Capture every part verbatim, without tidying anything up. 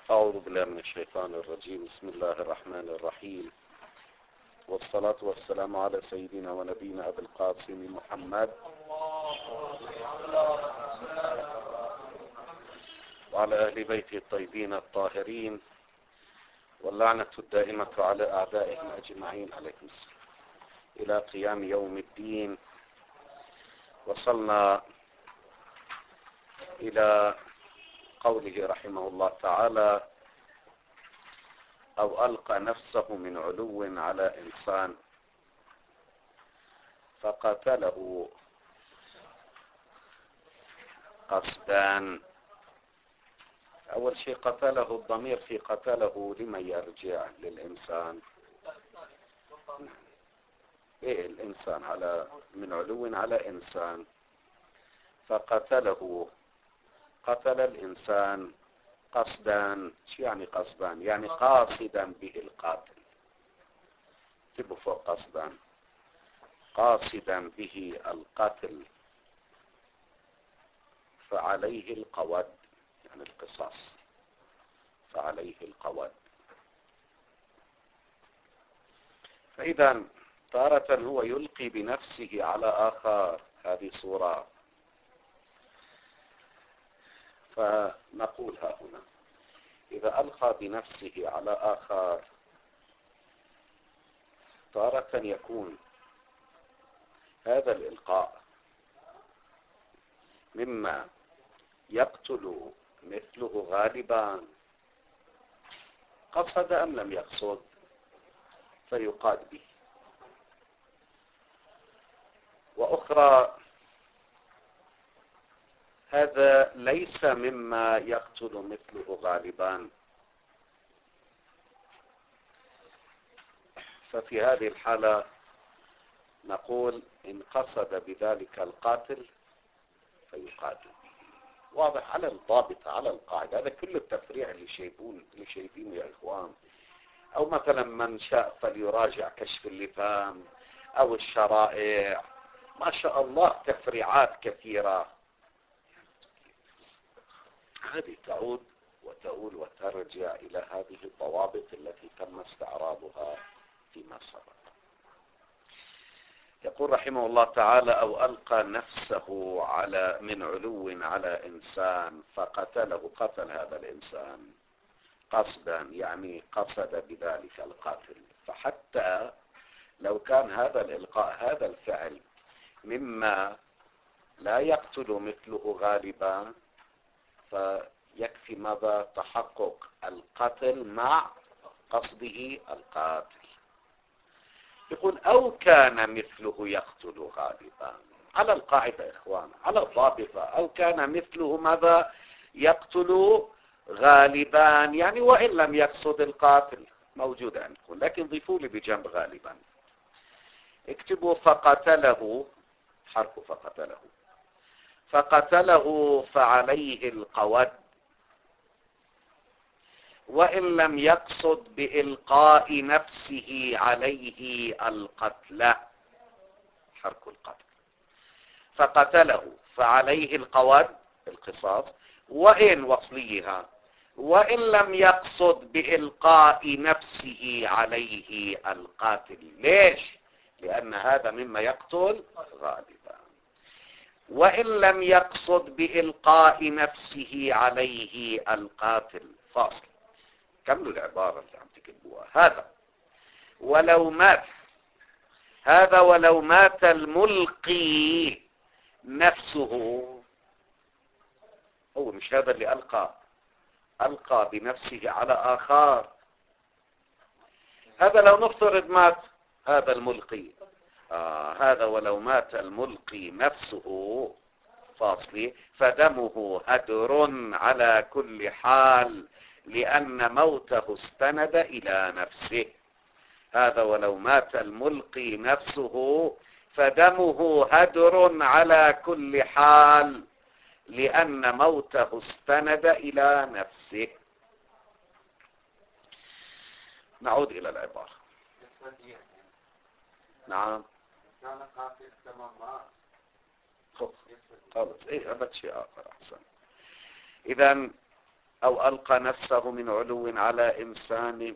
أعوذ بالله من الشيطان الرجيم. بسم الله الرحمن الرحيم، والصلاة والسلام على سيدنا ونبينا أبي القاسم محمد وعلى أهل بيته الطيبين الطاهرين، واللعنة الدائمة على أعدائهم أجمعين عليكم السلام إلى قيام يوم الدين. وصلنا إلى قوله رحمه الله تعالى: أو ألقى نفسه من علو على إنسان فقتله قصدان. أول شيء قتله، الضمير في قتله لمن يرجع؟ للإنسان. إيه الإنسان على من علو على إنسان فقتله، قتل الإنسان قصدان. شو يعني قصدان؟ يعني قاصدا به القاتل. اكتبوا فوق قصدان، قاصدا به القتل فعليه القود، يعني القصاص، فعليه القود. فإذا تارة هو يلقي بنفسه على آخر، هذه صورة. فنقول ها هنا إذا ألقى بنفسه على آخر تارة يكون هذا الإلقاء مما يقتل مثله غالبا، قصد أم لم يقصد، فيقاد به. وأخرى هذا ليس مما يقتل مثله غالبا، ففي هذه الحالة نقول إن قصد بذلك القاتل فيقاتل. واضح على الضابطة، على القاعدة. هذا كل التفريع اللي شايفون اللي شايفينه يا إخوان. أو مثلا من شاء فليراجع كشف اللثام أو الشرائع، ما شاء الله تفريعات كثيرة. هذه تعود وتؤول وترجع إلى هذه الضوابط التي تم استعراضها فيما سبق. يقول رحمه الله تعالى: أو ألقى نفسه على من علو على إنسان فقتله، قتل هذا الإنسان قصدا، يعني قصد بذلك القاتل. فحتى لو كان هذا الإلقاء، هذا الفعل مما لا يقتل مثله غالبا، فيكفي ماذا؟ تحقق القتل مع قصده القاتل. يقول أو كان مثله يقتل غالبا، على القاعدة إخوان، على الضابطة. أو كان مثله ماذا؟ يقتل غالبا، يعني وإن لم يقصد القاتل، موجودة عندكم، لكن ضيفوا لي بجنب غالبا. اكتبوا فقتله، حرف فقتله، فقتله فعليه القود وإن لم يقصد بإلقاء نفسه عليه القتل، حرك القتل. فقتله فعليه القود، القصاص، وإن وصليها، وإن لم يقصد بإلقاء نفسه عليه القاتل. ليش؟ لأن هذا مما يقتل غالبا. وإن لم يقصد بإلقاء نفسه عليه القاتل، فاصل. كملوا العبارة اللي عم تكتبوها. هذا ولو مات، هذا ولو مات الملقي نفسه، هو مش هذا اللي ألقى ألقى بنفسه على آخر. هذا لو نفترض مات هذا الملقي، آه هذا ولو مات الملقي نفسه، فاصلي، فدمه هدر على كل حال لأن موته استند إلى نفسه. هذا ولو مات الملقي نفسه فدمه هدر على كل حال لأن موته استند إلى نفسه. نعود إلى العبارة. نعم. خلاص، ايه هذا شيء آخر أحسن. إذن أو ألقى نفسه من علو على إنسان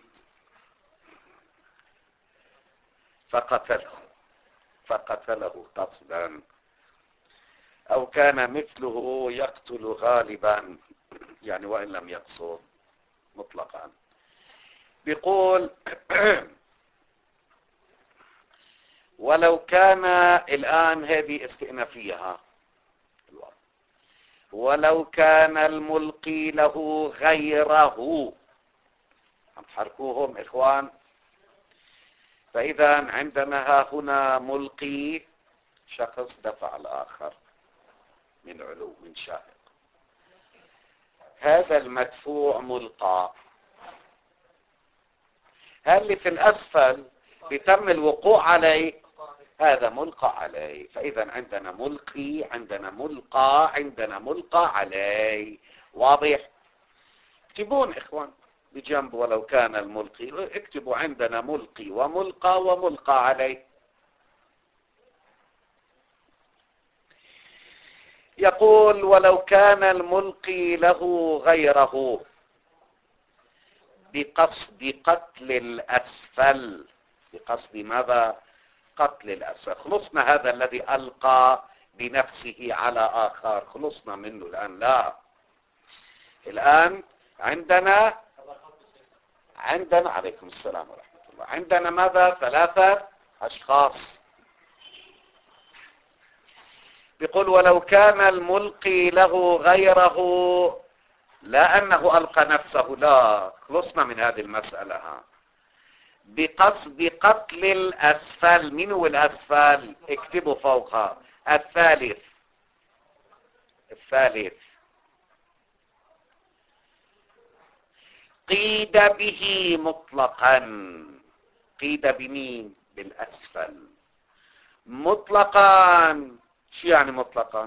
فقتله فقتله قصدا، أو كان مثله يقتل غالبا، يعني وإن لم يقصد مطلقا. بيقول ولو كان، الآن هذه استئنافيها، ولو كان الملقي له غيره، عم تحركوهم إخوان. فإذا عندنا هنا ملقي، شخص دفع الآخر من علو من شاهق، هذا المدفوع ملقى، هل اللي في الأسفل بتم الوقوع عليه هذا ملقى عليه. فإذا عندنا ملقي، عندنا ملقى، عندنا ملقى عليه. واضح؟ اكتبون إخوان بجنب ولو كان الملقي، اكتبوا عندنا ملقي وملقى وملقى عليه. يقول ولو كان الملقي له غيره بقصد قتل الأسفل، بقصد ماذا؟ قتل الأسفل. خلصنا هذا الذي ألقى بنفسه على آخر، خلصنا منه الآن. لا، الآن عندنا عندنا عليكم السلام ورحمة الله، عندنا ماذا؟ ثلاثة أشخاص. بيقول ولو كان الملقي له غيره، لا أنه ألقى نفسه، لا، خلصنا من هذه المسألة. ها. بقصد قتل الأسفل. من هو الأسفل؟ اكتبوا فوقها الثالث. الثالث قيد به مطلقا. قيد بمين؟ بالأسفل مطلقا. شو يعني مطلقا؟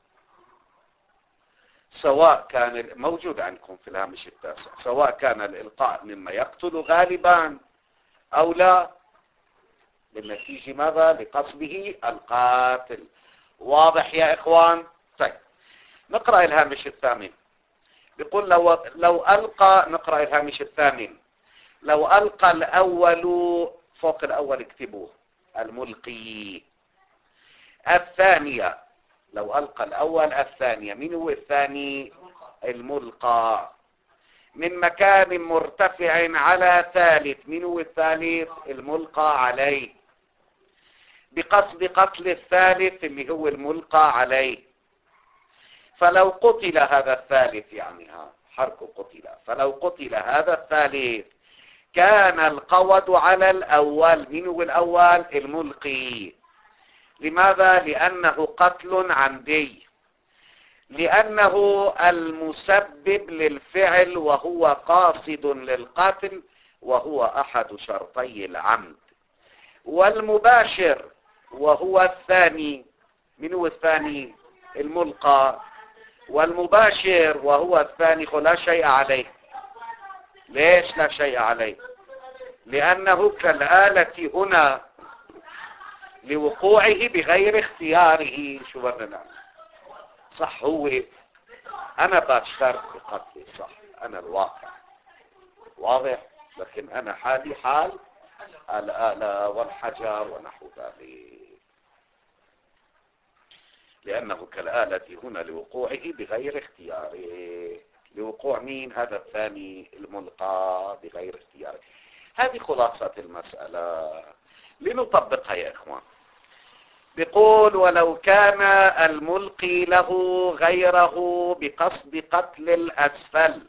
سواء كان موجود عندكم في الهامش التاسع، سواء كان الإلقاء مما يقتل غالبا أو لا، للنتيجة ماذا؟ لقصده القاتل. واضح يا إخوان؟ طيب نقرأ الهامش الثامن. بيقول لو, لو ألقى، نقرأ الهامش الثامن. لو ألقى الأول، فوق الأول اكتبوه الملقي. الثانية، لو ألقى الأول الثانية. من هو الثاني؟ الملقى. من مكان مرتفع على ثالث. من هو الثالث؟ الملقى عليه. بقصد قتل الثالث اللي هو الملقى عليه. فلو قتل هذا الثالث، يعني ها حرك قتل، فلو قتل هذا الثالث كان القود على الأول. من هو الأول؟ الملقي. لماذا؟ لأنه قتل عمدي، لأنه المسبب للفعل وهو قاصد للقتل، وهو أحد شرطي العمد. والمباشر وهو الثاني. من هو الثاني؟ الملقى. والمباشر وهو الثاني لا شيء عليه. ليش لا شيء عليه؟ لأنه كالآلة هنا لوقوعه بغير اختياره. شو بدنا؟ صح، هو أنا بشترك بقتلي، صح، أنا الواقع واضح، لكن أنا حالي حال الآلة والحجر ونحو ذلك، لأنه كالآلة هنا لوقوعه بغير اختياره. لوقوع مين؟ هذا الثاني الملقى بغير اختياره. هذه خلاصة المسألة، لنطبقها يا إخوان. بيقول ولو كان الملقي له غيره بقصد قتل الأسفل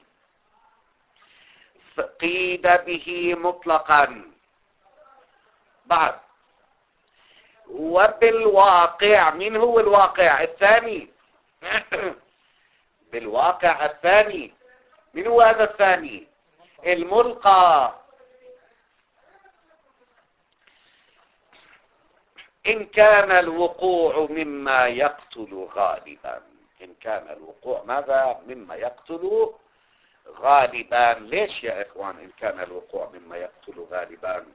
قيد به مطلقا. بعد وبالواقع. من هو الواقع؟ الثاني. بالواقع الثاني. من هو هذا الثاني؟ الملقى. إن كان الوقوع مما يقتل غالبا. إن كان الوقوع ماذا؟ مما يقتل غالبا. ليش يا إخوان إن كان الوقوع مما يقتل غالبا؟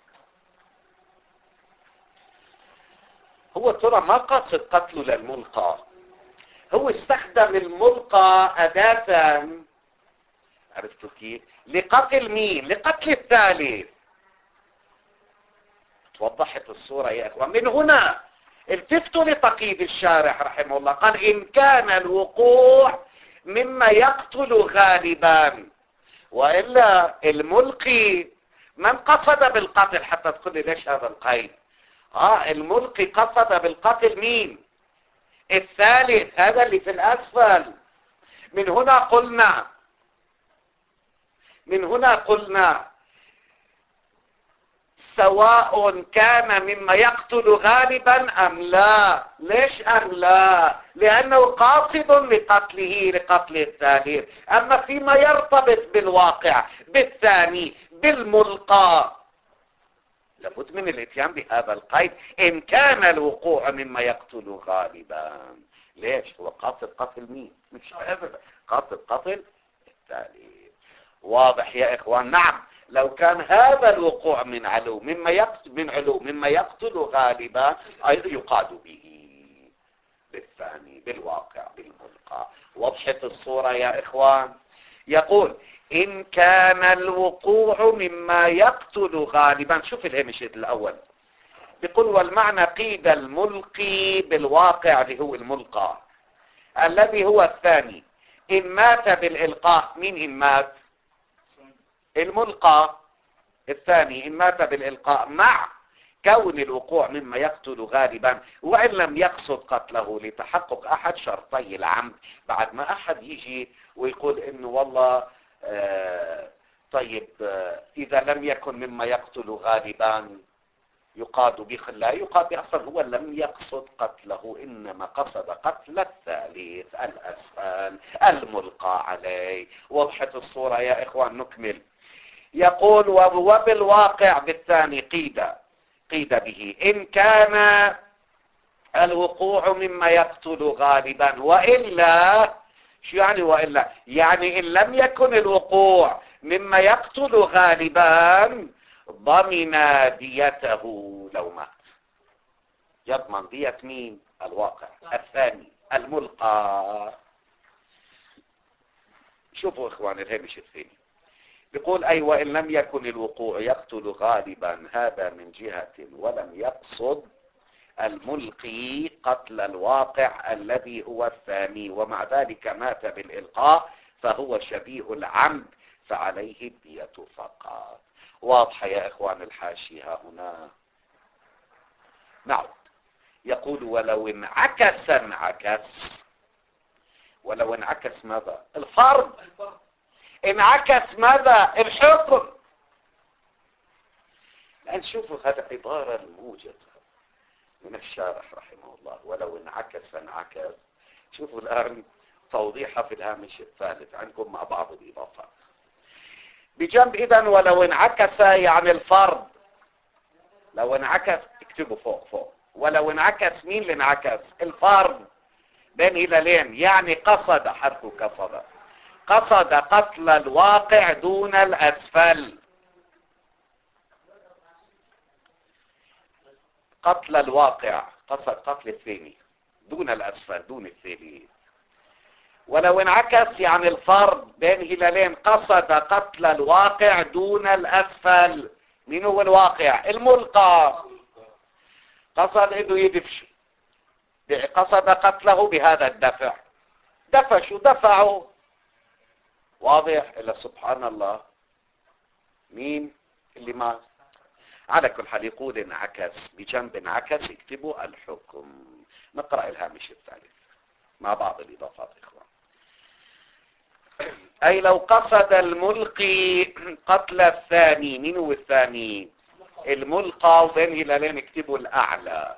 هو ترى ما قصد قتله للملقى، هو استخدم الملقى أداة عرفتوا كيف؟ لقتل مين؟ لقتل الثالث. توضحت الصورة يا اخوان. من هنا التفتوا لتقييد الشارح رحمه الله، قال ان كان الوقوع مما يقتل غالبا، وإلا الملقي من قصد بالقتل. حتى تقول لي ليش هذا القيد؟ اه الملقي قصد بالقتل مين؟ الثالث، هذا اللي في الأسفل. من هنا قلنا من هنا قلنا سواء كان مما يقتل غالبا أم لا. ليش أم لا؟ لأنه قاصد لقتله لقتل الثالث. أما فيما يرتبط بالواقع بالثاني بالملقى لابد من الاتيان بهذا القيد، إن كان الوقوع مما يقتل غالبا. ليش؟ هو قاصد قتل مين؟ مش أبدا، قاصد قتل الثالث. واضح يا إخوان؟ نعم، لو كان هذا الوقوع من علو مما يقتل من علو مما يقتل غالبا أيضا يقاد به بالثاني بالواقع بالملقى. وضحت الصورة يا إخوان؟ يقول إن كان الوقوع مما يقتل غالبا. شوف الهمش الأول بيقول والمعنى قيد الملقي بالواقع اللي هو الملقى الذي هو الثاني. إن مات بالإلقاء. مين إن مات؟ الملقى الثاني إن مات بالإلقاء مع كون الوقوع مما يقتل غالبا، وإن لم يقصد قتله لتحقق أحد شرطي العمد. بعد ما أحد يجي ويقول إنه والله آه طيب آه إذا لم يكن مما يقتل غالبا يقاد به، لا يقاد به أصلا، هو لم يقصد قتله إنما قصد قتل الثالث الأسفل الملقى عليه. وضحت الصورة يا إخوان؟ نكمل. يقول وبالواقع بالثاني قيد قيد به إن كان الوقوع مما يقتل غالبا، وإلا. شو يعني وإلا؟ يعني إن لم يكن الوقوع مما يقتل غالبا ضمن ديته لو مات. يضمن دية مين؟ الواقع الثاني الملقى. شوفوا إخوان الهامش الثاني بيقول أي وإن لم يكن الوقوع يقتل غالبا، هذا من جهة، ولم يقصد الملقي قتل الواقع الذي هو الثاني، ومع ذلك مات بالإلقاء فهو شبيه العمد فعليه الدية فقط. واضحة يا إخوان الحاشية هنا؟ نعود. يقول ولو انعكس انعكس ولو انعكس ماذا؟ الفرض. انعكس ماذا؟ الحكم. الآن شوفوا هذا عبارة الموجزة من الشارح رحمه الله. ولو انعكس انعكس. شوفوا الآن توضيحها في الهامش الثالث عندكم مع بعض الإضافات بجنب. إذن ولو انعكس يعني الفرض. لو انعكس اكتبوا فوق فوق. ولو انعكس مين اللي انعكس؟ الفرض بين هلالين، يعني قصد، حرف قصد قصد قتل الواقع دون الأسفل. قتل الواقع قصد قتل الثاني دون الأسفل دون الثاني. ولو انعكس يعني الفرض بين هلالين، قصد قتل الواقع دون الأسفل. من هو الواقع؟ الملقى. قصد انه يدفش، قصد قتله بهذا الدفع، دفش ودفعوا. واضح؟ إلا سبحان الله مين اللي مات؟ على كل حال يقول انعكس بجنب انعكس اكتبوا الحكم. نقرأ الهامش الثالث مع بعض الإضافات إخوان. أي لو قصد الملقي قتل الثاني. من هو الثاني؟ الملقى، وبين هلالين اكتبوا الأعلى.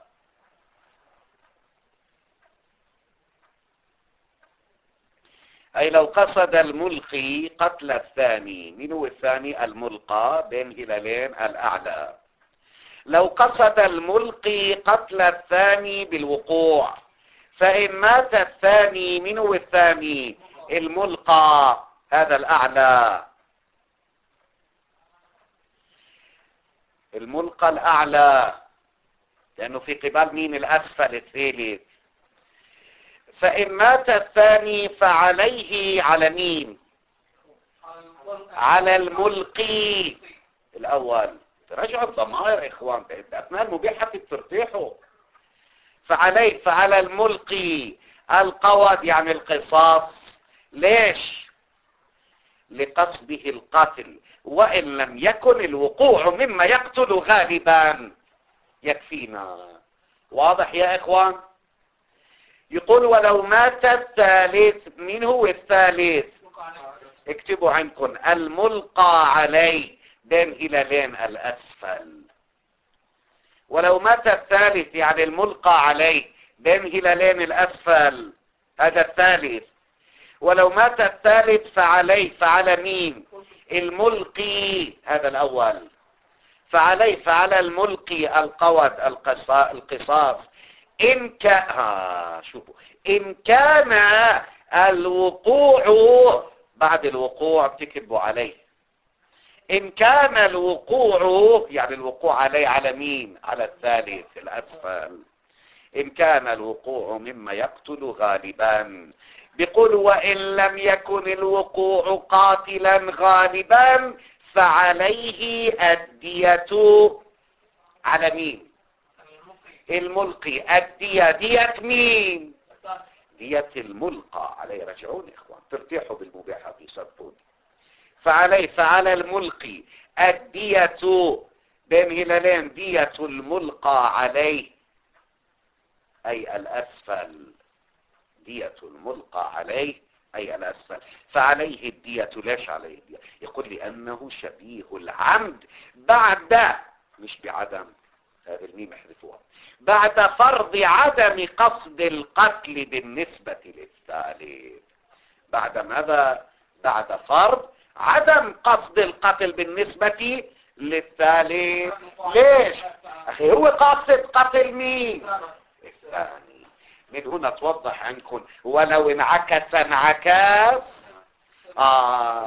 أي لو قصد الملقي قتل الثاني. من هو الثاني؟ الملقى، بين هلالين الأعلى. لو قصد الملقي قتل الثاني بالوقوع، فإن مات الثاني. من هو الثاني؟ الملقى، هذا الأعلى، الملقى الأعلى، لأنه في قبال مين؟ الأسفل الثالث. فإن مات الثاني فعليه على مين؟ على الملقي الأول. رجعوا الضمائر إخوان بأثناء المبيحة ترتيحوا. فعليه فعلى الملقي القود يعني القصاص. ليش؟ لقصده القتل، وإن لم يكن الوقوع مما يقتل غالبا. يكفينا. واضح يا إخوان؟ يقول ولو مات الثالث. من هو الثالث؟ اكتبوا عندكم الملقى عليه بين هلالين الأسفل. ولو مات الثالث يعني الملقى عليه بين هلالين الأسفل، هذا الثالث. ولو مات الثالث فعليه فعلى مين؟ الملقي، هذا الأول. فعليه فعلى الملقي القود القصاص إن كان آه شوفوا إن كان الوقوع بعد الوقوع بتكتبوا عليه. إن كان الوقوع يعني الوقوع عليه على مين؟ على الثالث الأسفل. إن كان الوقوع مما يقتل غالبا. بيقول وإن لم يكن الوقوع قاتلا غالبا فعليه الدية. على مين؟ الملقي. الدية دية مين؟ دية الملقى عليه. رجعوني إخوان ترتيحوا بالمباحة في صدقوني. فعليه فعلى الملقي الدية بين هلالين دية الملقى عليه أي الأسفل. دية الملقى عليه أي الأسفل. فعليه الدية. ليش عليه الدية؟ يقول لأنه شبيه العمد بعد مش بعدم، هذا الميم احذفوها، بعد فرض عدم قصد القتل بالنسبة للثالث. بعد ماذا؟ بعد فرض عدم قصد القتل بالنسبة للثالث. ليش؟ أخي هو قاصد قتل مين؟ الثاني. من هنا توضح عندكم ولو انعكس انعكاس. آه.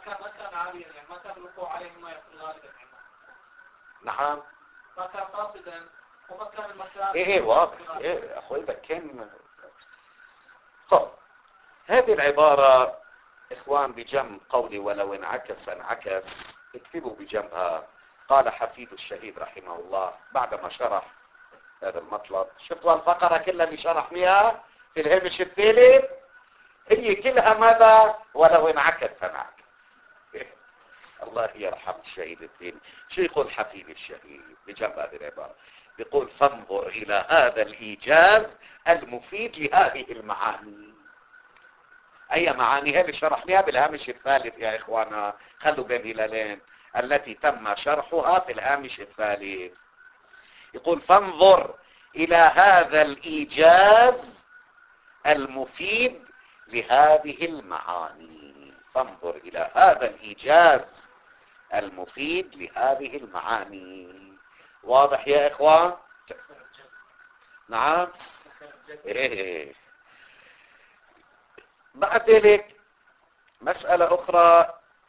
نعم. ما كان قاصدا وما كان المكان. ايه واضح. ايه اخوي ده كان. طب هذه العبارة اخوان بجنب قولي ولو انعكس انعكس اكتبوا بجنبها. قال حفيد الشهيد رحمه الله بعدما شرح هذا المطلب. شفتوا الفقرة كلها اللي شرحناها في الهامش الثالث هي كلها ماذا؟ ولو انعكس انعكس. الله يرحم الشهيد الثاني. شو يقول حفيد الشهيد بجنب هذه العبارة؟ يقول فانظر إلى هذا الإيجاز المفيد لهذه المعاني. أي معاني؟ هذه شرحناها بالهامش الثالث يا إخوانا. خلوا بين هلالين التي تم شرحها في الهامش الثالث. يقول فانظر إلى هذا الإيجاز المفيد لهذه المعاني. فانظر إلى هذا الإيجاز المفيد لهذه المعاني. واضح يا إخوان؟ نعم. إيه. بعد ذلك مسألة أخرى.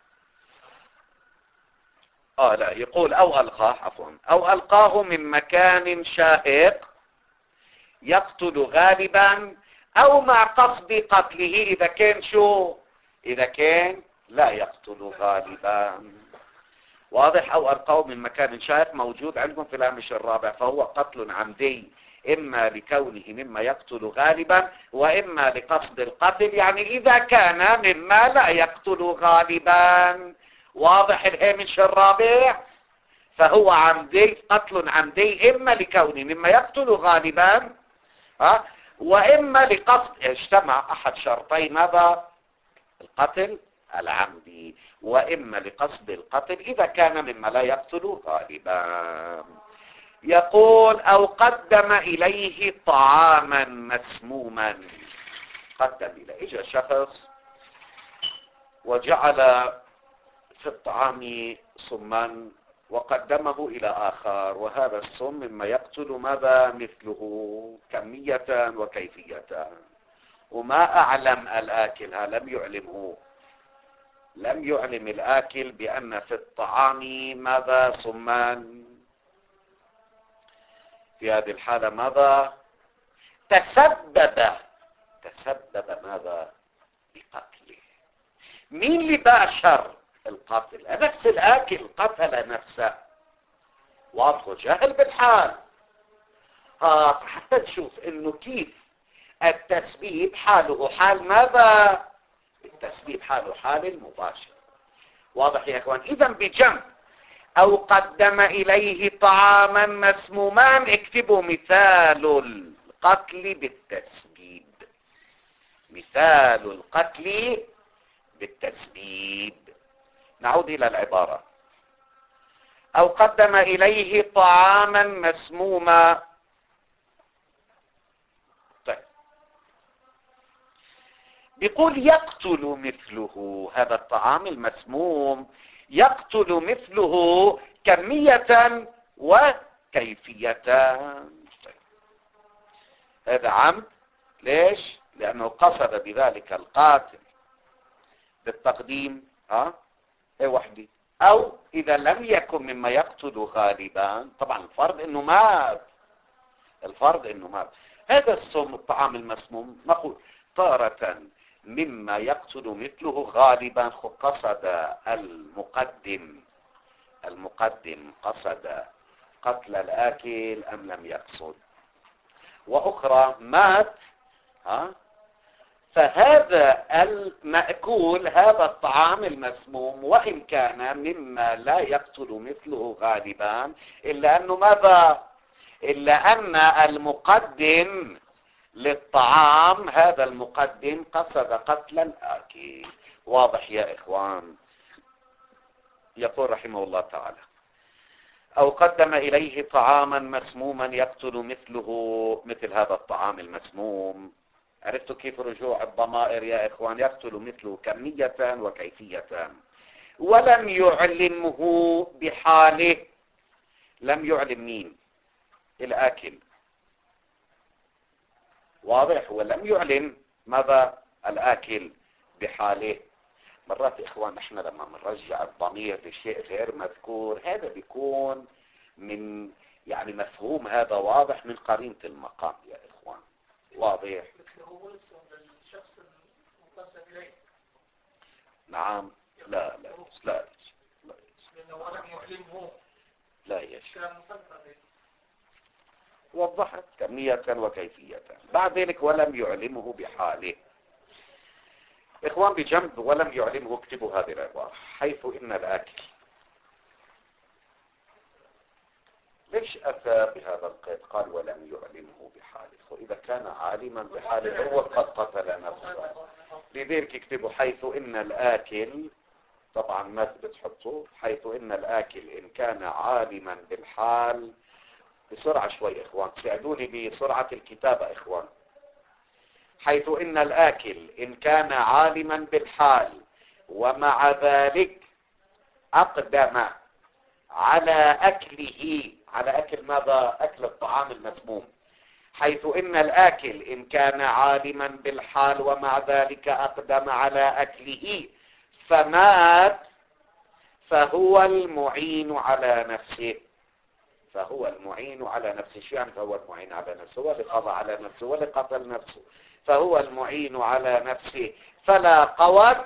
آه لا يقول أو ألقاه عفوا أو ألقاه من مكان شاهق يقتل غالبا أو مع قصد قتله إذا كان شو؟ إذا كان لا يقتل غالبا. واضح؟ أو ألقاه من مكان شاهق موجود عندكم في الهامش الرابع. فهو قتل عمدي إما لكونه مما يقتل غالبا وإما لقصد القتل، يعني إذا كان مما لا يقتل غالبا. واضح الهامش الرابع؟ فهو عمدي قتل عمدي إما لكونه مما يقتل غالبا ها وإما لقصد. اجتمع أحد شرطي ماذا؟ القتل العمدي. وإما لقصد القتل إذا كان مما لا يقتل غالبا. يقول أو قدم إليه طعاما مسموما. قدم إليه إجا شخص وجعل في الطعام سما وقدمه إلى آخر، وهذا السم مما يقتل ماذا؟ مثله كمية وكيفية. وما أعلم الآكل، ها لم يعلمه، لم يعلم الآكل بأن في الطعام ماذا؟ سمان. في هذه الحالة ماذا؟ تسبب تسبب ماذا؟ بقتله. مين اللي باشر القتل؟ نفس الآكل قتل نفسه. واضح جاهل بالحال. ها حتى نشوف انه كيف التسبيب حاله حال ماذا؟ التسبيب حاله حال المباشر. واضح يا اخوان؟ اذا بجنب او قدم اليه طعاما مسموما اكتبوا مثال القتل بالتسبيب. مثال القتل بالتسبيب. نعود الى العبارة. او قدم اليه طعاما مسموما. طيب بيقول يقتل مثله هذا الطعام المسموم، يقتل مثله كمية وكيفية. طيب. هذا عمد. ليش؟ لأنه قصد بذلك القاتل بالتقديم ها ايه وحدي، او اذا لم يكن مما يقتل غالبا، طبعا الفرض انه مات، الفرض انه مات. هذا السم الطعام المسموم نقول تارة مما يقتل مثله غالبا قصد المقدم، المقدم قصد قتل الآكل ام لم يقصد، واخرى مات ها. فهذا المأكول هذا الطعام المسموم وإن كان مما لا يقتل مثله غالبا إلا أنه ماذا؟ إلا أن المقدم للطعام هذا المقدم قصد قتل الآكل. واضح يا إخوان؟ يقول رحمه الله تعالى أو قدم إليه طعاما مسموما يقتل مثله مثل هذا الطعام المسموم. عرفتوا كيف رجوع الضمائر يا إخوان؟ يقتل مثله كمية وكيفية. ولم يعلمه بحاله. لم يعلم مين؟ الآكل. واضح؟ ولم يعلم ماذا؟ الآكل بحاله. مرات إخوان نحن لما نرجع الضمير لشيء غير مذكور هذا بيكون من يعني مفهوم هذا واضح من قرينة المقام يا إخوان. واضح؟ الشخص المقدم إليه. نعم. لا لا لا لا لأنه ولم يعلمه. لا يشك. وضحت كمية وكيفية. بعد ذلك ولم يعلمه بحاله. إخوان بجنب ولم يعلمه اكتبوا هذه العبارة حيث إن الآكل. ليش أتى بهذا القيد؟ قال ولم يعلمه بحاله، وإذا كان عالما بحاله هو قد قتل نفسه. لذلك اكتبوا حيث إن الآكل، طبعا ما بتحطوا حيث إن الآكل إن كان عالما بالحال. بسرعة شوي إخوان ساعدوني بسرعة الكتابة إخوان. حيث إن الآكل إن كان عالما بالحال ومع ذلك أقدم على أكله، على أكل ماذا؟ أكل الطعام المسموم. حيث إن الآكل إن كان عالما بالحال ومع ذلك أقدم على أكله فمات فهو المعين على نفسه. فهو المعين على نفسه. شو يعني فهو المعين على نفسه؟ هو اللي قضى على نفسه ولا قتل نفسه. فهو المعين على نفسه فلا قود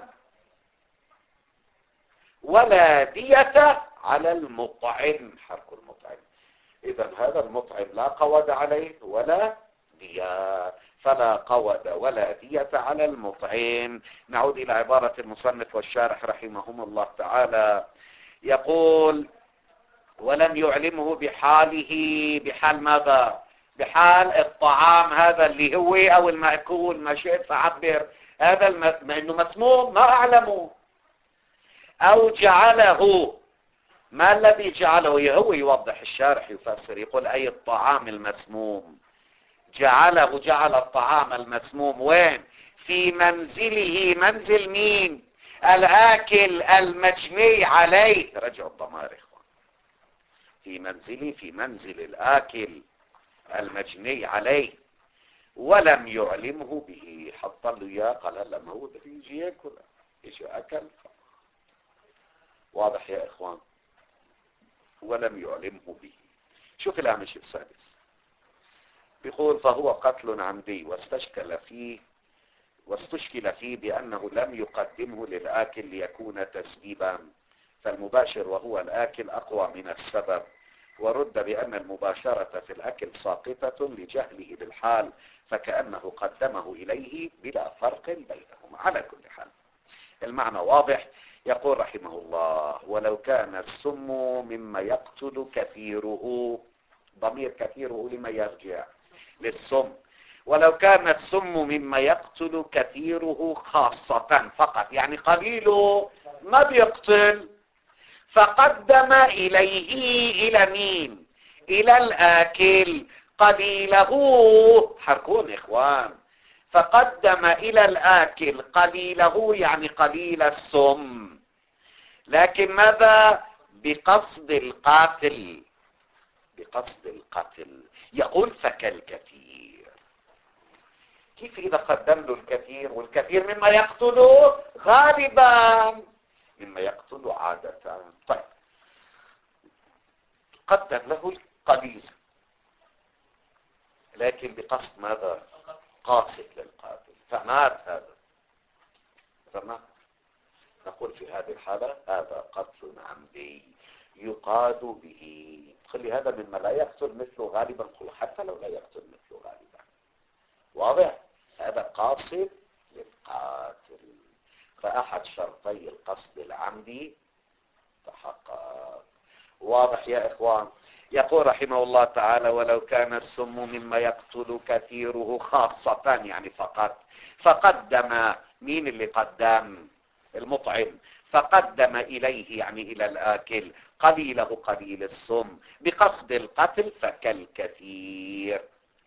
ولا دية على المطعم. حرك المطعم. إذا هذا المطعم لا قود عليه ولا دية، فلا قود ولا دية على المطعم. نعود إلى عبارة المصنف والشارح رحمهم الله تعالى. يقول ولم يعلمه بحاله. بحال ماذا؟ بحال الطعام هذا اللي هو او المأكول ما شئت فعبر. هذا الم... انه مسموم ما اعلمه. او جعله. ما الذي جعله؟ هو يوضح الشارح يفسر يقول اي الطعام المسموم. جعله جعل الطعام المسموم وين؟ في منزله. منزل مين؟ الآكل المجني عليه. رجعوا الضمائر إخوان. في منزله في منزل الآكل المجني عليه ولم يعلمه به. حط له اياه قال لما هو بده يجي ياكل ايش اكل. واضح يا اخوان؟ ولم يعلمه به. شوف الهامش السادس بيقول فهو قتل عمدي واستشكل فيه واستشكل فيه بأنه لم يقدمه للآكل ليكون تسبيبا، فالمباشر وهو الآكل أقوى من السبب، ورد بأن المباشرة في الأكل ساقطة لجهله بالحال، فكأنه قدمه إليه بلا فرق بينهما. على كل حال المعنى واضح. يقول رحمه الله: ولو كان السم مما يقتل كثيره، ضمير كثيره لما يرجع؟ للسم. ولو كان السم مما يقتل كثيره خاصة فقط، يعني قليله ما بيقتل، فقدم إليه إلى مين؟ إلى الآكل قليله. حركون إخوان، فقدم إلى الآكل قليله يعني قليل السم، لكن ماذا؟ بقصد القاتل، بقصد القتل. يقول فكالكثير. كيف إذا قدم له الكثير، والكثير مما يقتله غالبا، مما يقتل عادة. طيب قدم له القليل لكن بقصد ماذا؟ قاصد للقاتل، فمات هذا، فمات. نقول في هذه الحالة هذا قتل عمدي يقاد به. قل لي هذا مما لا يقتل مثله غالبا، قل حتى لو لا يقتل مثله غالبا. واضح؟ هذا قاصد للقاتل، فأحد شرطي القصد العمدي تحقق. واضح يا إخوان؟ يقول رحمه الله تعالى: ولو كان السم مما يقتل كثيره خاصة، يعني فقط، فقدم، مين اللي قدم؟ المطعم. فقدم إليه يعني إلى الآكل قليله قليل السم بقصد القتل، فكالكثير.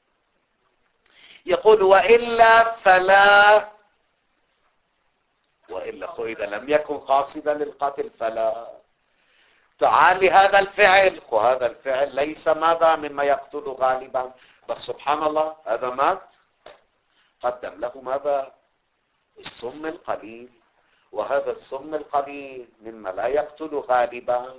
يقول: وإلا فلا، وإلا خو إذا لم يكن قاصدا للقتل فلا. تعالي هذا الفعل، وهذا الفعل ليس ماذا؟ مما يقتل غالبا، بس سبحان الله هذا مات، قدم له ماذا؟ السم القليل، وهذا السم القليل مما لا يقتل غالبا،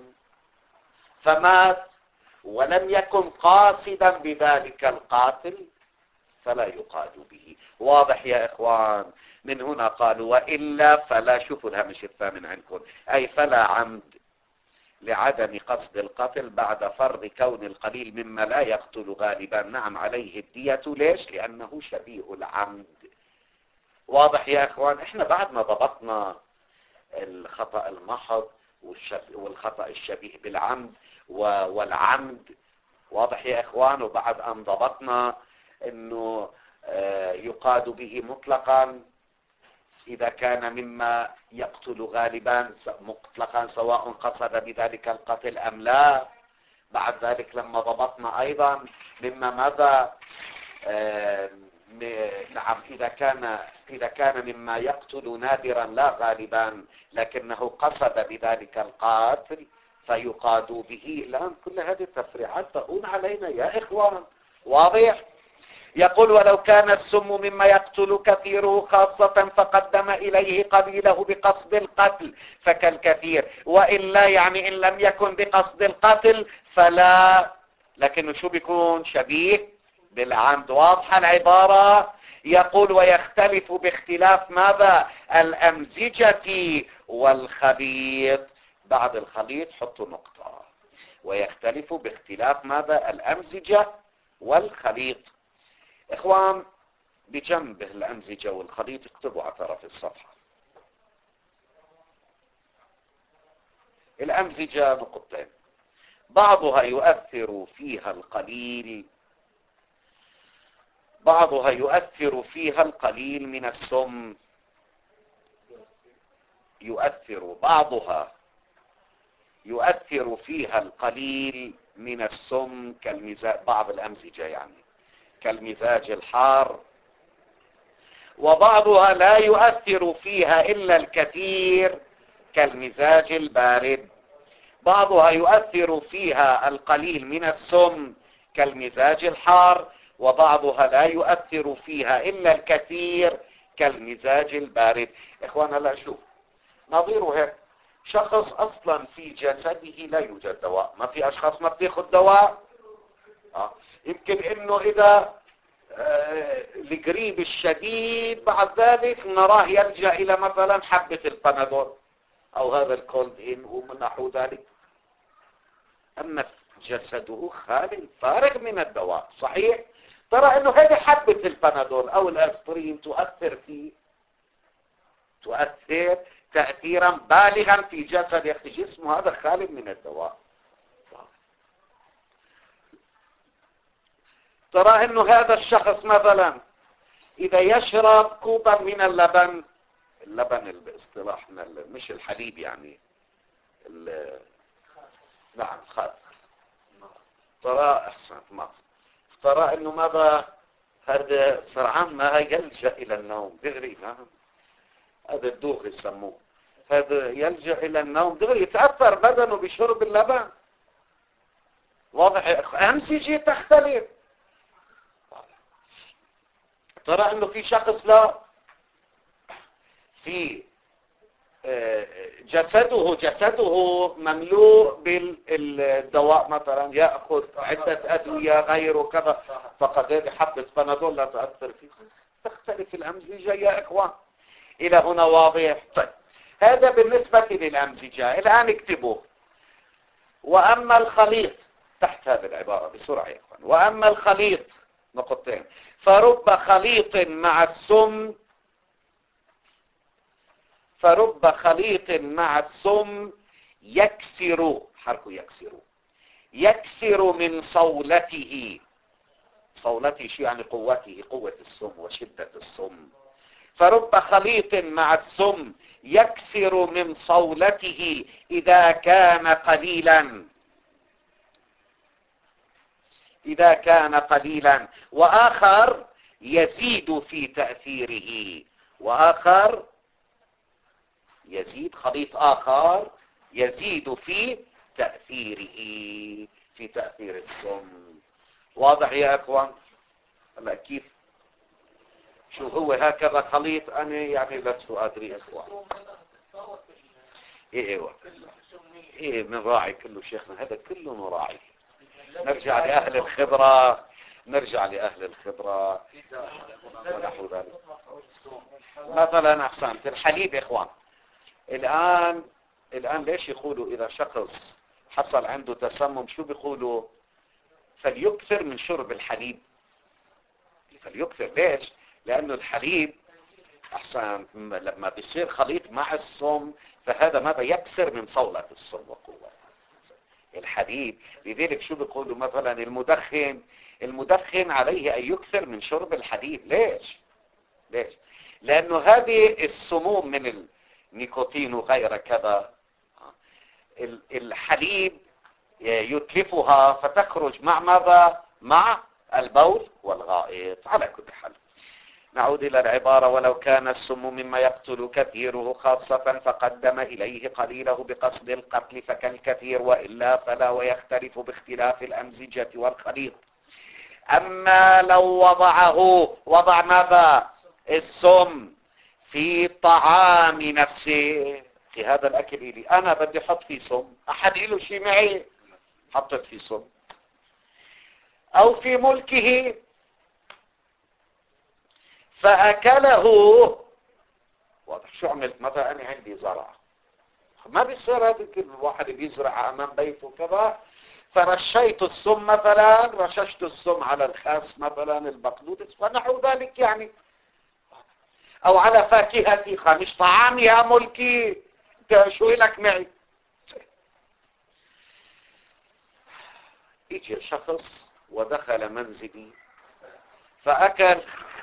فمات ولم يكن قاصدا بذلك القاتل، فلا يقاد به. واضح يا إخوان؟ من هنا قالوا: وإلا فلا. شوفوا الهمش الثامن عندكم، أي فلا عمد لعدم قصد القتل بعد فرض كون القليل مما لا يقتل غالبا. نعم عليه الدية. ليش؟ لأنه شبيه العمد. واضح يا إخوان؟ إحنا بعد ما ضبطنا الخطأ المحض والخطأ الشبيه بالعمد والعمد، واضح يا إخوان؟ وبعد أن ضبطنا أنه يقاد به مطلقا إذا كان مما يقتل غالبا مطلقا سواء قصد بذلك القتل أم لا. بعد ذلك لما ضبطنا أيضا مما ماذا؟ آه نعم إذا كان إذا كان مما يقتل نادرا لا غالبا لكنه قصد بذلك القاتل فيقاد به. الآن كل هذه التفريعات تؤون علينا يا إخوان. واضح؟ يقول: ولو كان السم مما يقتل كثيره خاصة فقدم إليه قليله بقصد القتل فكالكثير، وإلا يعني إن لم يكن بقصد القتل فلا، لكنه شو بيكون؟ شبيه بالعمد. واضحة العبارة؟ يقول: ويختلف باختلاف ماذا؟ الأمزجة والخليط. بعد الخليط حطوا نقطة. ويختلف باختلاف ماذا؟ الأمزجة والخليط. إخوان بجنب الأمزجة والخليط اكتبوا على طرف الصفحة. الأمزجة نقطتين، بعضها يؤثر فيها القليل بعضها يؤثر فيها القليل من السم، يؤثر بعضها يؤثر فيها القليل من السم كالمزاج، بعض الأمزجة يعني كالمزاج الحار، وبعضها لا يؤثر فيها إلا الكثير كالمزاج البارد. بعضها يؤثر فيها القليل من السم كالمزاج الحار، وبعضها لا يؤثر فيها إلا الكثير كالمزاج البارد. إخوانا لا شوف نظيره هيك، شخص أصلا في جسده لا يوجد دواء، ما في أشخاص ما بتاخذ دواء. آه. يمكن إنه إذا القريب الشديد بعد ذلك نراه يلجأ إلى مثلا حبة البنادول أو هذا الكولد إن ومن نحو ذلك. أما جسده خال فارغ من الدواء. صحيح؟ ترى أنه هذه حبة البنادول أو الأسبرين تؤثر فيه تؤثر تأثيرا بالغا في جسد يا أخي جسمه هذا خال من الدواء. ترى أنه هذا الشخص مثلا إذا يشرب كوبا من اللبن، اللبن باصطلاحنا مش الحليب يعني نعم خاطر، ترى احسن مصر، ترى انه ماذا هذا سرعان ما يلجأ الى النوم دغري. نعم هذا الدوخ يسموه، هذا يلجأ الى النوم دغري، يتأثر بدنه بشرب اللبن. واضح؟ أمزجة تختلف. ترى انه في شخص لا في جسده جسده مملوء بالدواء مثلا، يأخذ عدة أدوية غيره كذا، فقد هذه حبة بنادول لا تأثر فيه. تختلف الأمزجة يا إخوان. إلى هنا واضح؟ طيب هذا بالنسبة للأمزجة. الآن اكتبوه. وأما الخليط تحت هذه العبارة بسرعة يا إخوان. وأما الخليط نقطتين، فرب خليط مع السم فرب خليط مع السم يكسر حركه يكسر يكسر من صولته. صولته شيء يعني قوته، قوة السم وشدة السم. فرب خليط مع السم يكسر من صولته إذا كان قليلا إذا كان قليلا وآخر يزيد في تأثيره. وآخر يزيد خليط آخر يزيد في تأثيره في تأثير السم. واضح يا أخوان؟ هلا كيف شو هو هكذا خليط؟ أنا يعني لست أدري أخوان. إيه إيه إيه من راعي كله شيخنا، هذا كله نراعي. نرجع لأهل الخبرة نرجع لأهل الخبرة ونحو ذلك. مثلا أحسنت الحليب يا إخوان. الآن الآن ليش يقولوا إذا شخص حصل عنده تسمم شو بيقولوا؟ فليكثر من شرب الحليب. فليكثر ليش؟ لأنه الحليب أحسن لما بيصير خليط مع السم فهذا ماذا يكسر من صولة السم وقوة الحليب. لذلك شو بيقولوا مثلا المدخن المدخن عليه أن يكثر من شرب الحليب. ليش؟ ليش؟ لأنه هذه السموم من النيكوتين وغير كذا الحليب يتلفها فتخرج مع ماذا؟ مع البول والغائط. على كل حال نعود إلى العبارة. ولو كان السم مما يقتل كثيره خاصة فقدم إليه قليله بقصد القتل فكالكثير، وإلا فلا، ويختلف باختلاف الأمزجة والخليط. أما لو وضعه وضع ماذا؟ السم في طعام نفسه. في هذا الأكل إلي أنا بدي حط فيه سم، أحد له شيء معي حطت فيه سم. أو في ملكه فأكله. واضح شو عملت؟ مثلا أنا عندي زرع، ما بيصير هذا كل واحد بيزرع أمام بيته كذا، فرشيت السم مثلا رششت السم على الخاص مثلا البقدونس ونحو ذلك يعني، أو على فاكهتي مش طعام يا ملكي شو لك معي. يجي شخص ودخل منزلي فأكل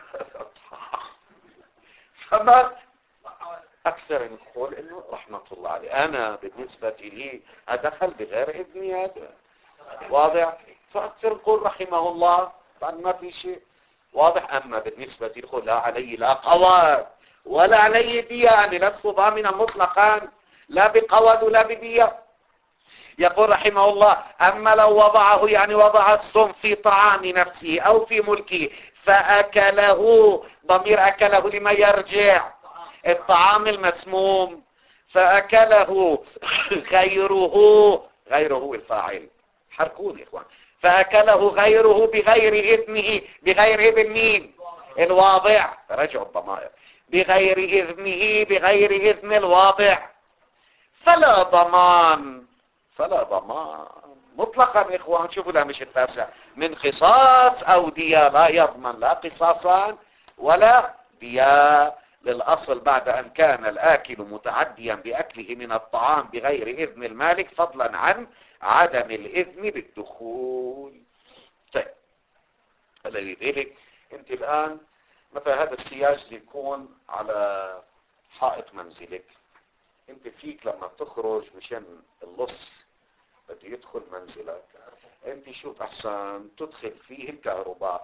فما أكثر نقول إنه رحمة الله عليه. أنا بالنسبة لي أدخل بغير إذني هذا واضح، فأكثر نقول رحمه الله بعد ما في شيء واضح. أما بالنسبة لي يقول لا علي لا قواد ولا علي بيا، يعني لست ضامنا مطلقا لا بقواد ولا ببيا. يقول رحمه الله أما لو وضعه يعني وضع السم في طعام نفسه أو في ملكه فأكله، ضمير أكله لما يرجع؟ الطعام المسموم. فأكله غيره غيره الفاعل. حركون يا إخوان. فأكله غيره بغير إذنه. بغير إذن مين؟ الواضع. رجع الضمائر. بغير إذنه بغير إذن الواضع فلا ضمان. فلا ضمان مطلقا. إخوان شوفوا ده مش التاسع من قصاص أو دية. لا يضمن لا قصاصا ولا دية. للأصل بعد أن كان الآكل متعديا بأكله من الطعام بغير إذن المالك فضلا عن عدم الإذن بالدخول. طيب لذلك انت الآن مثلا هذا السياج بيكون على حائط منزلك. انت فيك لما تخرج مشان اللص بده يدخل منزلك انت شو احسن تدخل فيه الكهرباء.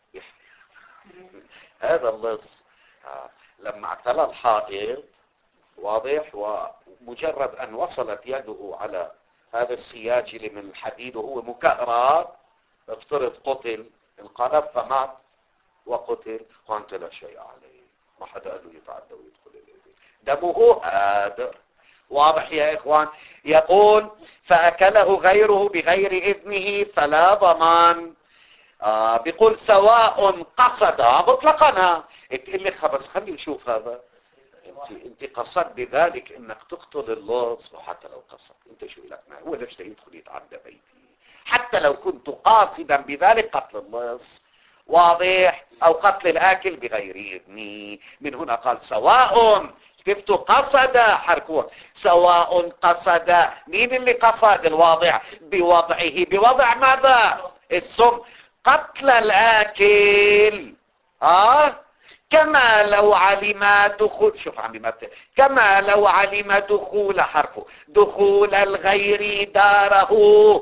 هذا اللص لما اعتلى الحائط واضح ومجرد ان وصلت يده على هذا السياج اللي من الحديد وهو مكهرب افترض قتل انقلب فمات وقتل وانت لا شيء عليه. ما حدا قال له يتعدى ويدخل البيت دمه هادر. واضح يا اخوان. يقول فاكله غيره بغير اذنه فلا ضمان. آه بيقول سواء قصد مطلقا. تقول لي بس خلي نشوف هذا انت انت قصد بذلك انك تقتل اللص. وحتى لو قصد انت شو لك ما هو ليش يدخل يتعدى بيتي حتى لو كنت قاصدا بذلك قتل اللص. واضح. او قتل الاكل بغير اذنه. من هنا قال سواء كيف قصد حركوه. سواء قصد. مين اللي قصد؟ الواضع. بوضعه. بوضع ماذا؟ السم. قتل الاكل اه كما لو علم دخول. شوف عمي كما لو علم دخول حرفه دخول الغير داره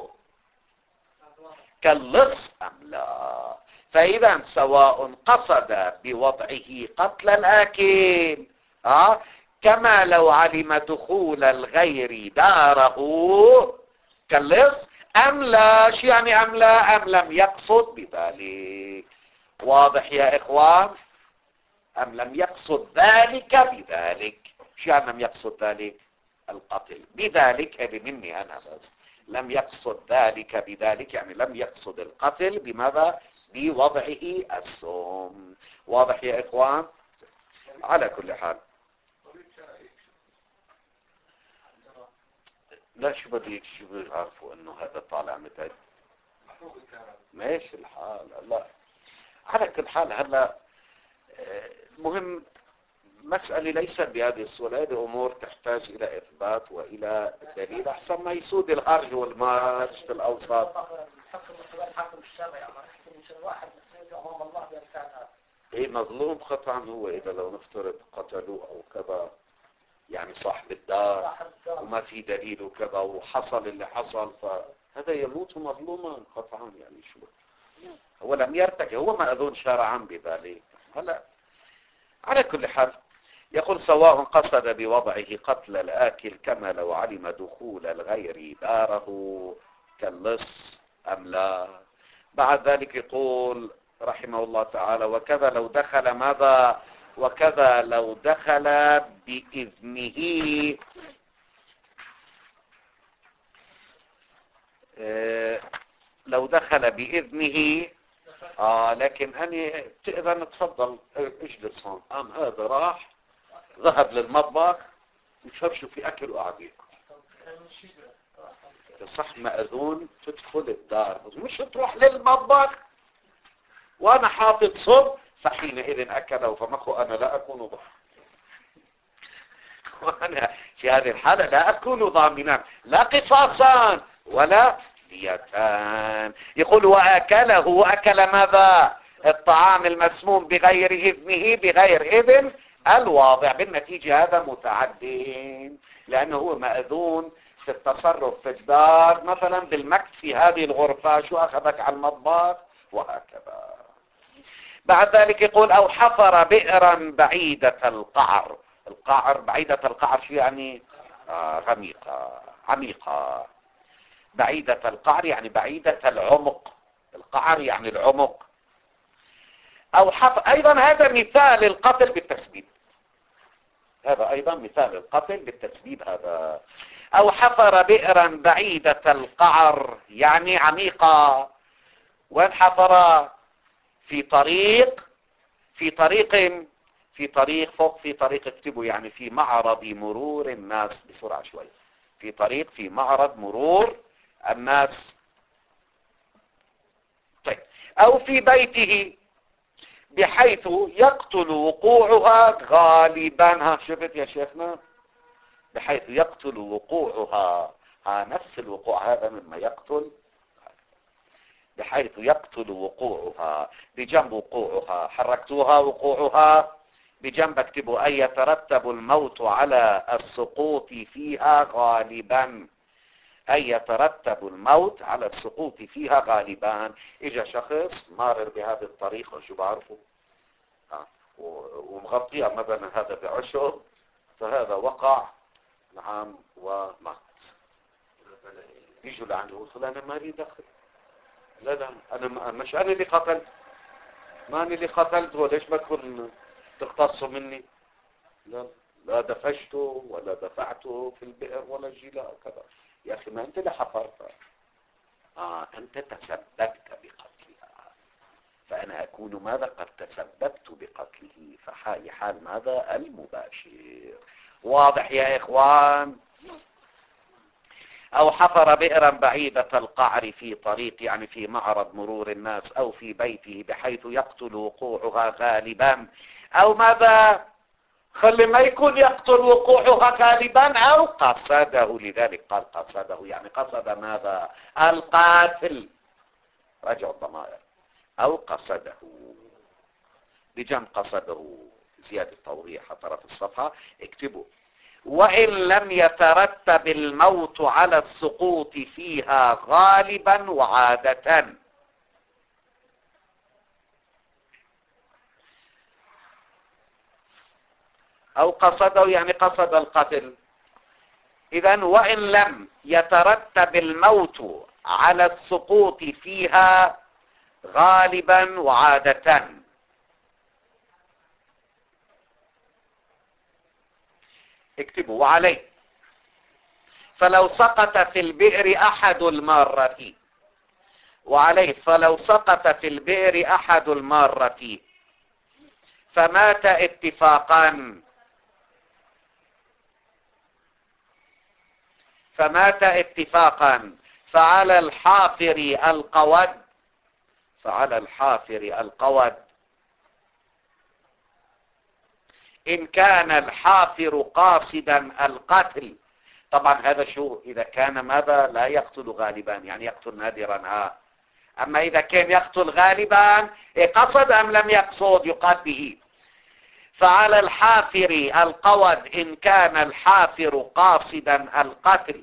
كاللص ام لا. فاذا سواء قصد بوضعه قتل الاكل اه كما لو علم دخول الغير داره كاللص ام لا. شو يعني ام لا؟ ام لم يقصد بذلك. واضح يا اخوان. ام لم يقصد ذلك بذلك. شو يعني لم يقصد ذلك؟ القتل بذلك. هذه مني انا بس. لم يقصد ذلك بذلك يعني لم يقصد القتل بماذا؟ بوضعه السم. واضح يا اخوان. على كل حال لا شو بدي شو بيعرفوا انه هذا طالع متى ماشي الحال. لا على كل حال هلا مهم مسألة ليست بهذه الصورة. هذه امور تحتاج الى اثبات والى دليل احسن ما يسود الهرج والمرج في الاوساط. ايه مظلوم قطعا هو اذا لو نفترض قتلوه او كذا يعني صاحب الدار وما في دليل وكذا وحصل اللي حصل فهذا يموت مظلوما قطعا. يعني شو هو لم يرتكب هو مأذون شرعا بذلك. هلا على كل حال يقول سواء قصد بوضعه قتل الآكل كما لو علم دخول الغير داره كاللص أم لا. بعد ذلك يقول رحمه الله تعالى وكذا لو دخل ماذا؟ وكذا لو دخل بإذنه اه لو دخل بإذنه آه لكن أنا تأذن تفضل اجلس هون. قام هذا راح ذهب للمطبخ وشاف شو في أكل وقعد ياكل. صح مأذون تدخل الدار مش تروح للمطبخ وأنا حاطط صب فحينئذ أكله فمخو أنا لا أكون ضامنا. وأنا في هذه الحالة لا أكون ضامنا لا قصاصا ولا ديتان. يقول وأكله وأكل ماذا؟ الطعام المسموم بغير إذنه بغير إذن الواضع. بالنتيجة هذا متعدين لأنه هو مأذون في التصرف في الدار مثلا بالمكت في هذه الغرفة شو أخذك على المطبخ وهكذا. بعد ذلك يقول أو حفر بئرا بعيدة القعر. القعر بعيدة القعر شو يعني؟ آه غميقة عميقة. بعيدة القعر يعني بعيدة العمق. القعر يعني العمق. أو حفر أيضا هذا مثال القتل بالتسبيب. هذا أيضا مثال القتل بالتسبيب هذا. أو حفر بئرا بعيدة القعر يعني عميقة وين حفر؟ في طريق في طريق في طريق فوق في طريق اكتبوا يعني في معرض مرور الناس بسرعة شوي. في طريق في معرض مرور الناس. طيب او في بيته بحيث يقتل وقوعها غالبا. ها شفت يا شيخنا؟ بحيث يقتل وقوعها. ها نفس الوقوع هذا مما يقتل. بحيث يقتل وقوعها بجنب وقوعها. حركتوها وقوعها بجنب اكتبوا أن يترتب الموت على السقوط فيها غالبا. أن يترتب الموت على السقوط فيها غالبا. إجا شخص مارر بهذه الطريقة شو بعرفه ومغطيها مثلا هذا بعشب فهذا وقع نعم ومات. يجوا لعنده يقول أنا ما لي دخل. لا لا أنا مش أنا اللي قتلت. ما أنا اللي قتلته. ليش بدكم تختصوا مني؟ لا لا دفشته ولا دفعته في البئر ولا جيلا كذا. يا أخي ما أنت اللي حفرت. آه أنت تسببت بقتلها فأنا أكون ماذا؟ قد تسببت بقتله. فحال حال ماذا؟ المباشر. واضح يا إخوان؟ أو حفر بئرا بعيدة القعر في طريق يعني في معرض مرور الناس أو في بيته بحيث يقتل وقوعها غالبا. أو ماذا؟ خلي ما يكون يقتل وقوعها غالبا أو قصده. لذلك قال قصده يعني قصد ماذا؟ القاتل. رجع الضمائر. أو قصده بجنب قصده. زيادة توضيح طرف الصفحة اكتبوا وإن لم يترتب الموت على السقوط فيها غالبا وعادة. أو قصده يعني قصد القتل. إذن وإن لم يترتب الموت على السقوط فيها غالبا وعادة. اكتبوا وعليه فلو سقط في البئر أحد المارة. وعليه فلو سقط في البئر أحد المارة فمات اتفاقا. فمات اتفاقا فعلى الحافر القود. فعلى الحافر القود إن كان الحافر قاصدا القتل. طبعا هذا شو إذا كان ماذا؟ لا يقتل غالبا يعني يقتل نادرا. ها أما إذا كان يقتل غالبا قصد أم لم يقصد يقال به. فعلى الحافر القود إن كان الحافر قاصدا القتل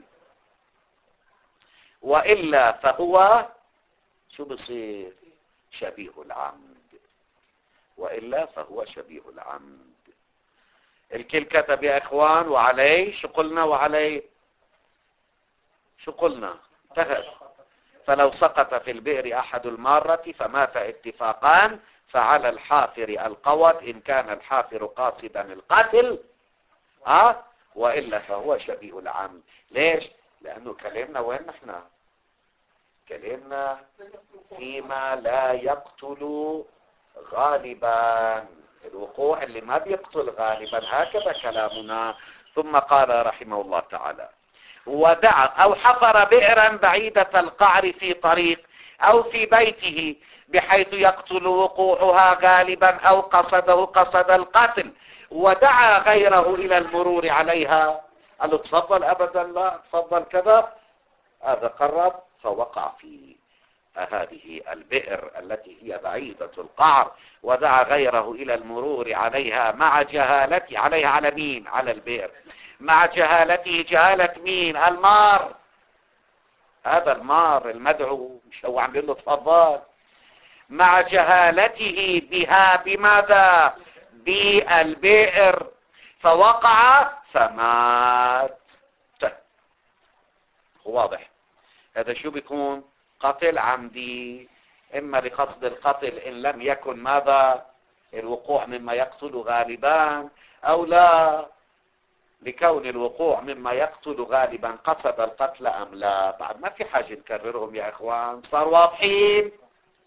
وإلا فهو شو بصير؟ شبيه العمد. وإلا فهو شبيه العمد. الكل كتب يا إخوان. وعليه شو قلنا؟ وعليه شو قلنا؟ انتهى. فلو سقط في البئر أحد المارة فمات اتفاقان فعلى الحافر القود إن كان الحافر قاصدا القتل ها وإلا فهو شبيه العمد. ليش؟ لأنه كلامنا وين نحن؟ كلامنا فيما لا يقتل غالبا. الوقوع اللي ما بيقتل غالبا هكذا كلامنا. ثم قال رحمه الله تعالى ودعا أو حفر بئرا بعيدة القعر في طريق أو في بيته بحيث يقتل وقوعها غالبا أو قصده قصد القتل ودعا غيره إلى المرور عليها. قال له تفضل أبدا لا تفضل كذا. هذا قرب فوقع في هذه البئر التي هي بعيدة القعر ودعا غيره إلى المرور عليها مع جهالته. عليها على مين؟ على البئر. مع جهالته. جهالة مين؟ المار. هذا المار المدعو مش هو عم بيقول له تفضل. مع جهالته بها بماذا؟ بالبئر فوقع فمات. طيب واضح. هذا شو بيكون؟ قتل عمدي. إما لقصد القتل إن لم يكن ماذا؟ الوقوع مما يقتل غالبا أو لا لكون الوقوع مما يقتل غالبا قصد القتل أم لا. بعد ما في حاجة نكررهم يا إخوان. صار واضحين؟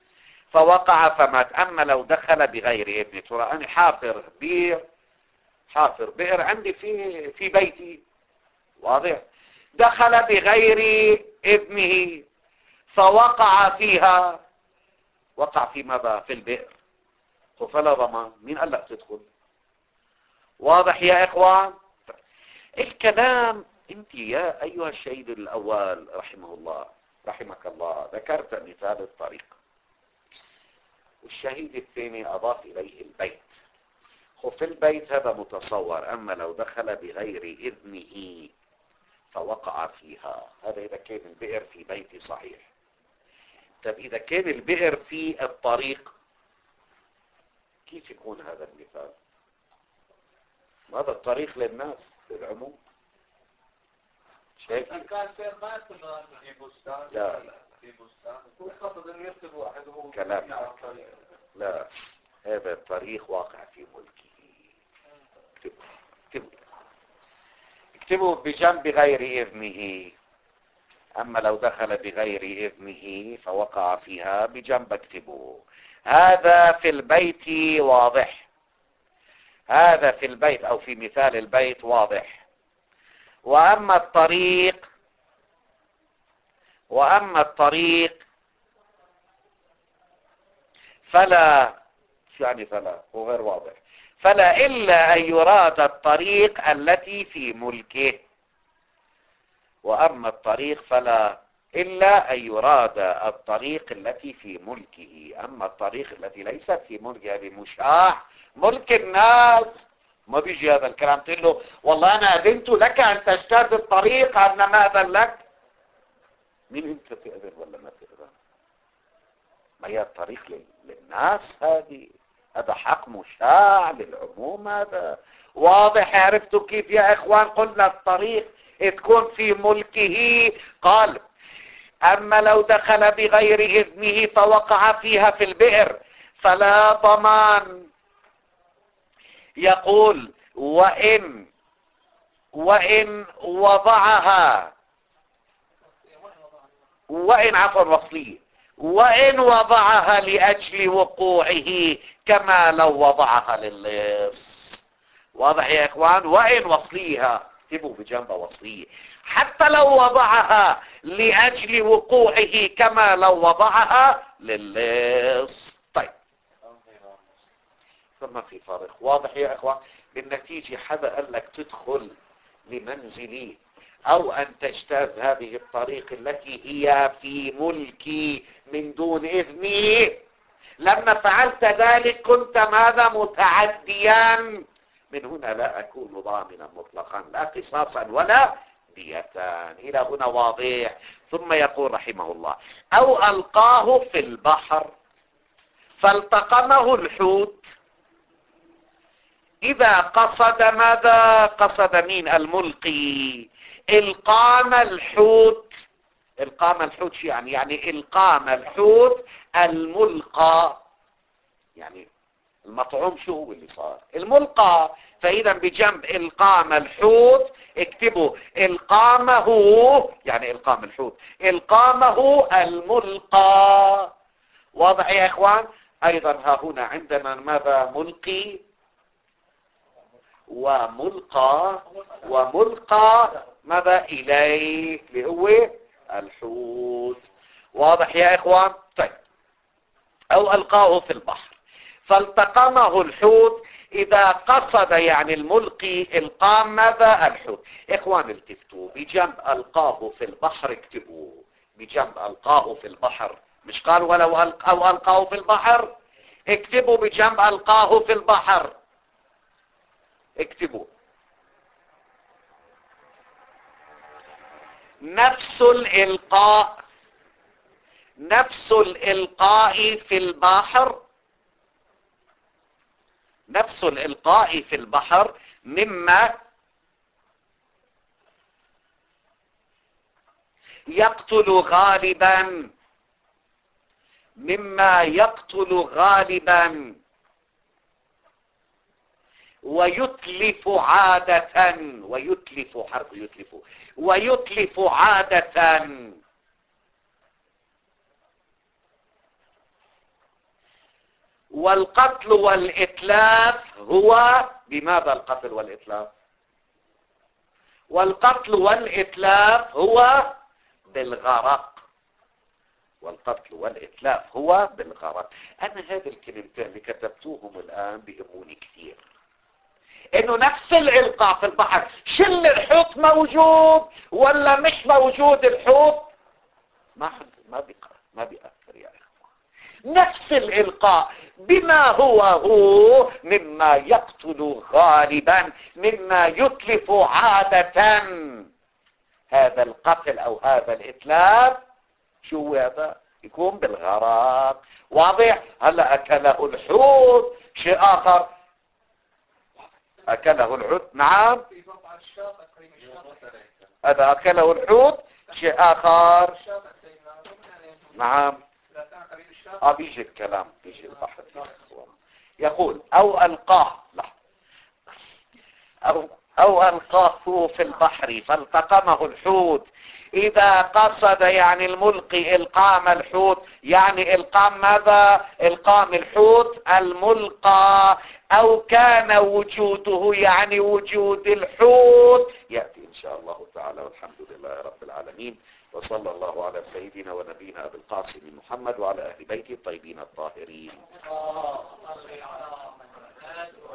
فوقع فمات. أما لو دخل بغير إذنه، ترى أنا حافر بئر، حافر بئر عندي في في بيتي، واضح؟ دخل بغير إذنه فوقع فيها، وقع في ماذا؟ في البئر، فلا ضمان. مين قال لك تدخل؟ واضح يا إخوان؟ الكلام انت يا أيها الشهيد الأول رحمه الله رحمك الله ذكرت مثال الطريق، والشهيد الثاني أضاف إليه البيت. وفي البيت هذا متصور، أما لو دخل بغير إذنه فوقع فيها، هذا إذا كان البئر في بيتي صحيح. طب إذا كان البئر في الطريق كيف يكون هذا المثال؟ هذا الطريق للناس للعموم. شايف؟ كان في ما يكون في بستان. لا لا في بستان. هو قصد انه يكتب واحد وهو كلام لا، هذا الطريق واقع في ملكه. اكتبوا اكتبوا اكتبوا بجنب غير إذنه. أما لو دخل بغير إذنه فوقع فيها بجنب، اكتبوا هذا في البيت واضح، هذا في البيت أو في مثال البيت واضح. وأما الطريق وأما الطريق فلا، شو يعني فلا؟ هو غير واضح. فلا إلا أن يراد الطريق التي في ملكه. وأما الطريق فلا إلا أن يراد الطريق التي في ملكه. أما الطريق التي ليست في ملكه هذه مشاع، ملك الناس. ما بيجي هذا الكلام تقول له والله أنا أذنت لك أن تجتاز الطريق، أنا ما أذن لك. مين أنت تأذن ولا ما تأذن؟ ما هي الطريق للناس هذه، هذا حق مشاع للعموم. هذا واضح. عرفتوا كيف يا إخوان؟ قلنا الطريق تكون في ملكه. قال أما لو دخل بغير إذنه فوقع فيها في البئر فلا ضمان. يقول وإن وإن وضعها، وإن عفوا وصلية، وإن وضعها لأجل وقوعه كما لو وضعها للص. واضح يا إخوان؟ وإن وصليها، اكتبوا بجنب وصلية، حتى لو وضعها لأجل وقوعه كما لو وضعها للص. طيب ثم في فارق. واضح يا إخوان؟ بالنتيجة حدا قال لك تدخل لمنزلي أو أن تجتاز هذه الطريق التي هي في ملكي من دون إذني، لما فعلت ذلك كنت ماذا؟ متعديا. من هنا لا أكون ضامنا مطلقا، لا قصاصا ولا ديتان. إلى هنا واضح. ثم يقول رحمه الله أو ألقاه في البحر فالتقمه الحوت. إذا قصد ماذا؟ قصد مين؟ الملقي. القام الحوت، القام الحوت شو يعني؟ يعني القام الحوت الملقى، يعني المطعوم شو هو اللي صار؟ الملقى. فإذا بجنب القام الحوت اكتبوا القامه، يعني القام الحوت القامه الملقى. واضح يا إخوان؟ أيضا ها هنا عندنا ماذا؟ ملقي وملقى، وملقى ماذا؟ إليه اللي هو الحوت. واضح يا إخوان؟ طيب أو ألقاه في البحر فالتقمه الحوت. إذا قصد يعني الملقي القام ماذا؟ الحوت. إخوان التفتوا بجنب ألقاه في البحر اكتبوا بجنب ألقاه في البحر، مش قال ولو ألق أو ألقاه في البحر؟ اكتبوا بجنب ألقاه في البحر، اكتبوا نفس الإلقاء، نفس الإلقاء في البحر، نفس الإلقاء في البحر مما يقتل غالبا، مما يقتل غالبا ويتلف عادة، ويتلف حرف يتلف، ويتلف عادة. والقتل والإتلاف هو بماذا القتل والإتلاف؟ والقتل والإتلاف هو بالغرق. والقتل والإتلاف هو بالغرق. أنا هذه الكلمتين اللي كتبتوهم الآن بيهموني كثير، إنه نفس الإلقاء في البحر، شل الحوت موجود ولا مش موجود الحوت ما حد ما بيقرأ ما بيأثر يا إخوة. نفس الإلقاء بما هو هو مما يقتل غالبا، مما يتلف عادة. هذا القتل أو هذا الإتلاف شو هذا؟ يكون بالغرق. واضح؟ هلا أكله الحوت شيء آخر. أكله الحوت، نعم، هذا أكله الحوت شيء آخر. نعم، اه بيجي الكلام، بيجي البحث يا اخوان. يقول او القاه لا او او القاه في البحر فالتقمه الحوت. اذا قصد يعني الملقي القام الحوت، يعني القام ماذا؟ القام الحوت الملقى، او كان وجوده يعني وجود الحوت. يأتي ان شاء الله تعالى، والحمد لله رب العالمين، وصلى الله على سيدنا ونبينا أبي القاسم محمد وعلى أهل بيته الطيبين الطاهرين.